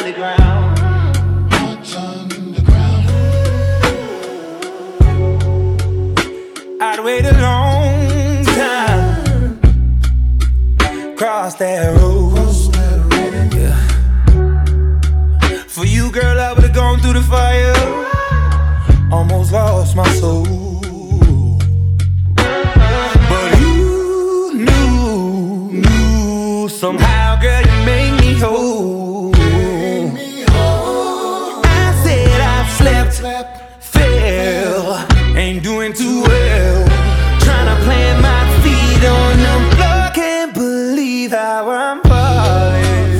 underground. I'd wait a long time, cross that road. Yeah. For you, girl, I would've gone through the fire, almost lost my soul. But you knew somehow, girl, you made me whole. I said I've slept, fell, ain't doing too well, tryna plant my feet on the floor. Can't believe how I'm falling.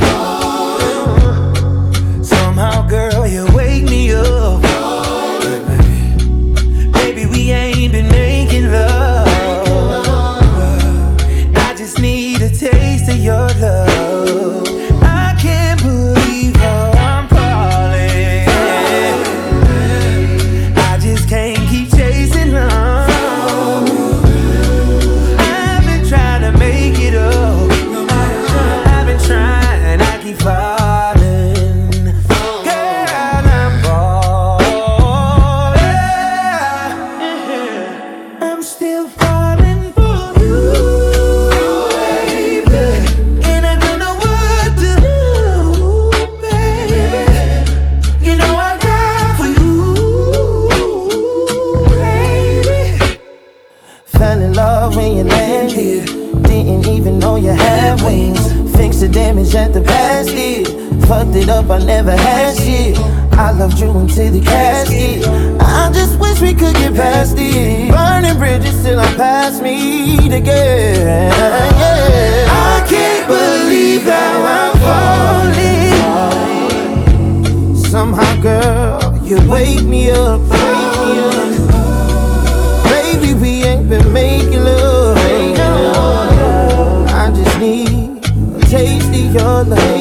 Somehow, girl, you wake me up. Baby, we ain't been making love. I just need a taste of your love. I can't believe how I'm falling. I just can't keep chasing love. I've been trying to make it up. I've been trying, I keep falling. Girl, I'm falling. I'm still falling for you, baby. And I don't know what to do, baby. You know I die for you, baby. Fell in love when you landed. Didn't even know you had wings. Fixed the damage that the past did. Fucked it up, I never had shit. I loved you until the casket. I just wish we could get past it. Burning bridges till I'm past me again. Yeah. I can't believe how I'm falling. Somehow, girl, you wake me up. Baby, we ain't been making love. I just need a taste of your love.